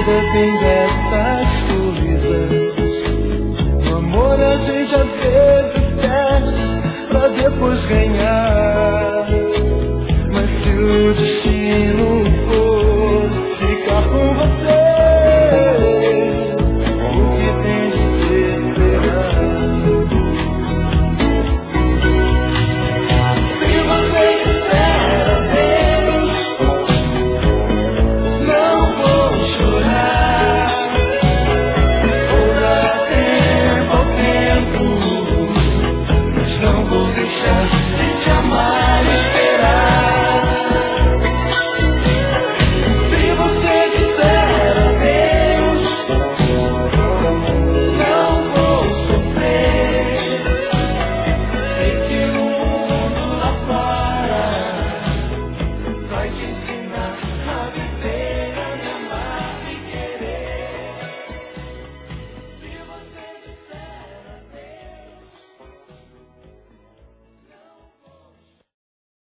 vida tem dessas coisas. No amor a gente às vezes perde pra depois ganhar. Mas se o destino for ficar com você, o que tem de ser será. Se você quiser a Deus, não vou chorar. Vou dar tempo ao tempo, mas não vou deixar de te amar e esperar. Se você quiser a Deus, não vou sofrer. Sei que o mundo lá fora vai te ensinar.